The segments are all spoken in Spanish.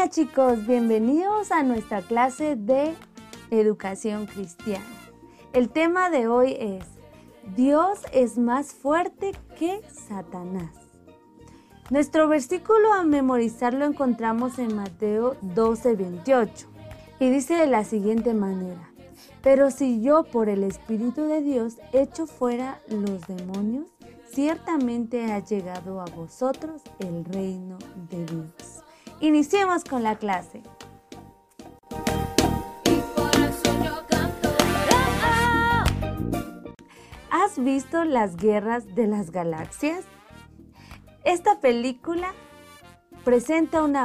Hola chicos, bienvenidos a nuestra clase de educación cristiana. El tema de hoy es: Dios es más fuerte que Satanás. Nuestro versículo a memorizar lo encontramos en Mateo 12:28 y dice de la siguiente manera: pero si yo por el Espíritu de Dios echo fuera los demonios, ciertamente ha llegado a vosotros el reino de Dios. Iniciemos con la clase. ¿Has visto las guerras de las galaxias? Esta película presenta una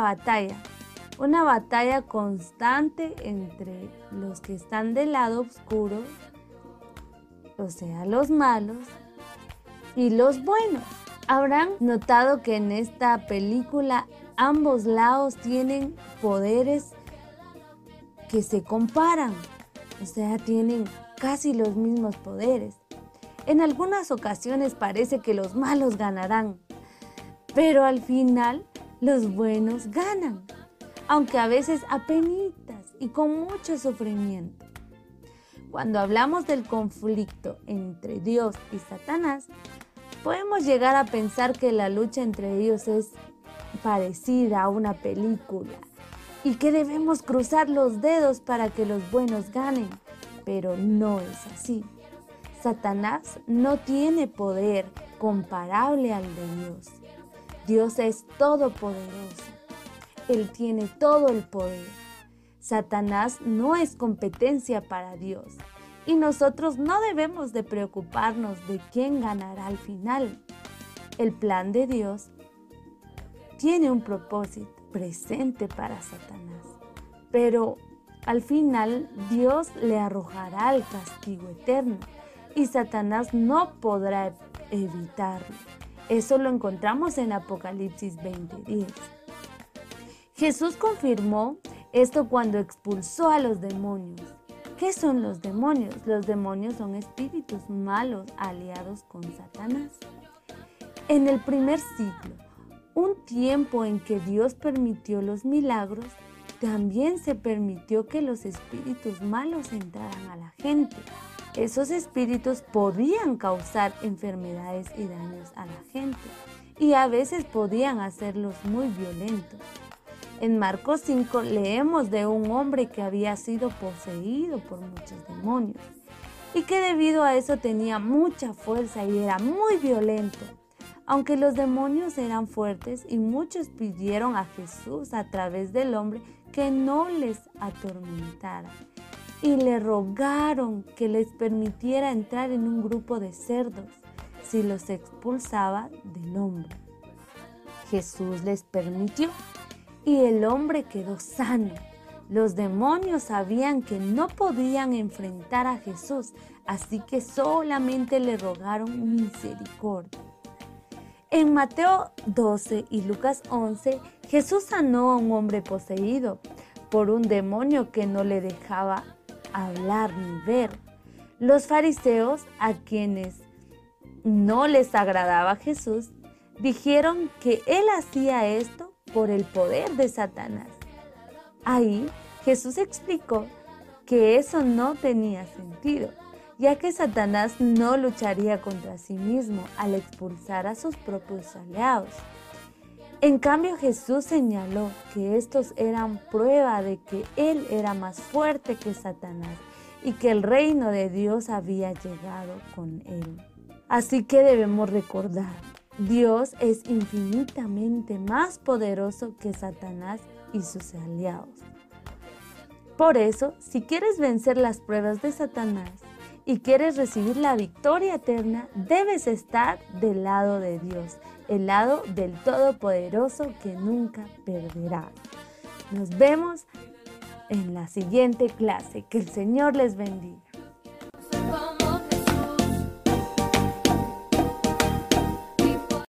batalla constante entre los que están del lado oscuro, o sea, los malos, y los buenos. Habrán notado que en esta película ambos lados tienen poderes que se comparan, o sea, tienen casi los mismos poderes. En algunas ocasiones parece que los malos ganarán, pero al final los buenos ganan, aunque a veces apenitas y con mucho sufrimiento. Cuando hablamos del conflicto entre Dios y Satanás, podemos llegar a pensar que la lucha entre ellos es parecida a una película y que debemos cruzar los dedos para que los buenos ganen, pero no es así. Satanás no tiene poder comparable al de Dios. Dios es todopoderoso. Él tiene todo el poder. Satanás no es competencia para Dios y nosotros no debemos de preocuparnos de quién ganará al final. El plan de Dios tiene un propósito presente para Satanás, pero al final Dios le arrojará al castigo eterno y Satanás no podrá evitarlo. Eso lo encontramos en Apocalipsis 20:10. Jesús confirmó esto cuando expulsó a los demonios. ¿Qué son los demonios? Los demonios son espíritus malos aliados con Satanás. En el primer siglo, un tiempo en que Dios permitió los milagros, también se permitió que los espíritus malos entraran a la gente. Esos espíritus podían causar enfermedades y daños a la gente y a veces podían hacerlos muy violentos. En Marcos 5 leemos de un hombre que había sido poseído por muchos demonios y que debido a eso tenía mucha fuerza y era muy violento. Aunque los demonios eran fuertes y muchos pidieron a Jesús a través del hombre que no les atormentara y le rogaron que les permitiera entrar en un grupo de cerdos si los expulsaba del hombre. Jesús les permitió y el hombre quedó sano. Los demonios sabían que no podían enfrentar a Jesús, así que solamente le rogaron misericordia. En Mateo 12 y Lucas 11, Jesús sanó a un hombre poseído por un demonio que no le dejaba hablar ni ver. Los fariseos, a quienes no les agradaba Jesús, dijeron que él hacía esto por el poder de Satanás. Ahí Jesús explicó que eso no tenía sentido, ya que Satanás no lucharía contra sí mismo al expulsar a sus propios aliados. En cambio, Jesús señaló que estos eran prueba de que Él era más fuerte que Satanás y que el reino de Dios había llegado con Él. Así que debemos recordar: Dios es infinitamente más poderoso que Satanás y sus aliados. Por eso, si quieres vencer las pruebas de Satanás y quieres recibir la victoria eterna, debes estar del lado de Dios, el lado del Todopoderoso que nunca perderá. Nos vemos en la siguiente clase. Que el Señor les bendiga.